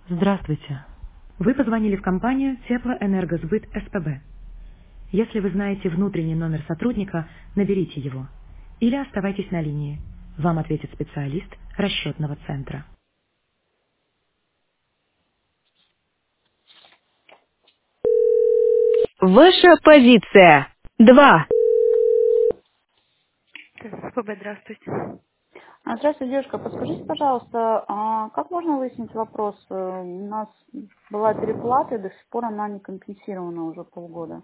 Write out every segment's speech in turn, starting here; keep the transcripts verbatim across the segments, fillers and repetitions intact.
Здравствуйте. Вы позвонили в компанию Теплоэнергосбыт СПБ. Если вы знаете внутренний номер сотрудника, наберите его. Или оставайтесь на линии. Вам ответит специалист расчетного центра. Ваша позиция. Два. СПБ, здравствуйте. А, Здравствуйте, девушка. Подскажите, пожалуйста, а как можно выяснить вопрос? Э, У нас была переплата, и до сих пор она не компенсирована уже полгода.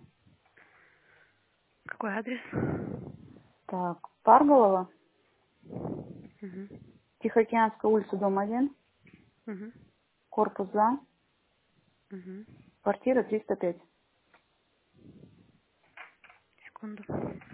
Какой адрес? Так, Парголова, Угу. Тихоокеанская улица, дом один, Угу. корпус два, Угу. квартира триста пять. Секунду.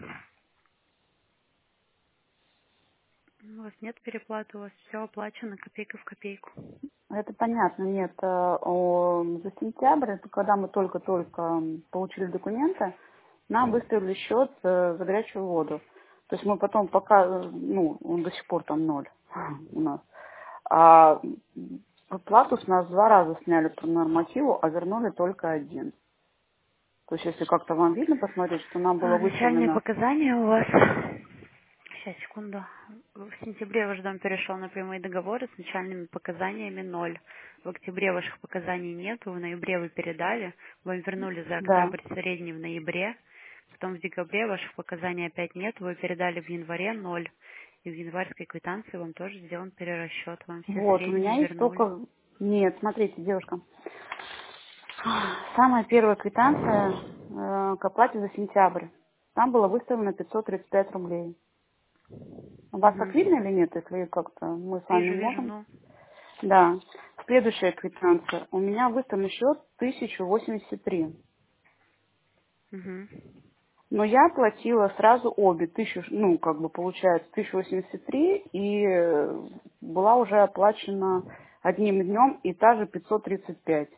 У вас нет переплаты, у вас все оплачено копейка в копейку. Это понятно, нет. э, о, За сентябрь, это когда мы только-только м, получили документы, нам выставили счет э, за горячую воду. То есть мы потом пока, э, ну, он до сих пор там ноль у нас. А м, плату с нас два раза сняли по нормативу, а вернули только один. То есть если как-то вам видно посмотреть, что нам было А, начальные выставлено... показания у вас. Сейчас, секунду. В сентябре ваш дом перешел на прямые договоры с начальными показаниями ноль. В октябре ваших показаний нет, в ноябре вы передали, вам вернули за Да. октябрь средний в ноябре, потом в декабре ваших показаний опять нет, вы передали в январе ноль. И в январской квитанции вам тоже сделан перерасчет, вам все Вот, у меня средние есть вернули. только... Нет, смотрите, девушка. Самая первая квитанция э, к оплате за сентябрь. Там было выставлено пятьсот тридцать пять рублей. У вас так видно Угу. или нет, если как-то мы с вами Вижу, вижу, можем? ну. Да. Следующая квитанция. У меня выставлен счет тысяча восемьдесят три. Угу. Но я платила сразу обе, тысячу, ну, как бы получается, тысяча восемьдесят три, и э, была уже оплачена одним днем и та же пятьсот тридцать пять.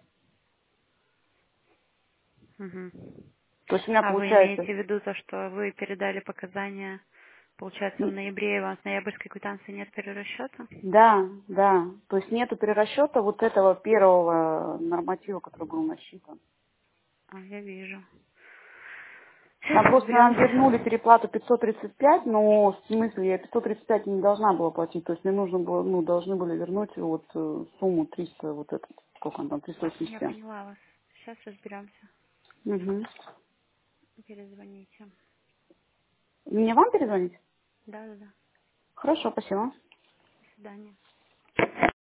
Угу. То есть у меня А вы получается, имеете в виду то, что вы передали показания, получается, в н- ноябре, и вам с ноябрьской квитанции нет перерасчета? да, да, то есть нету перерасчета вот этого первого норматива, который был насчитан. А, я вижу. Сейчас Нам просто нам вернули разберемся. переплату пятьсот тридцать пять, но в смысле я пятьсот тридцать пять не должна была платить, то есть мне нужно было, ну, должны были вернуть вот э, сумму триста, вот этот, сколько он там, триста восемьдесят Я семь. поняла вас. Сейчас разберемся. Угу. Перезвоните. Мне вам перезвонить? Да-да-да. Хорошо, спасибо. До свидания.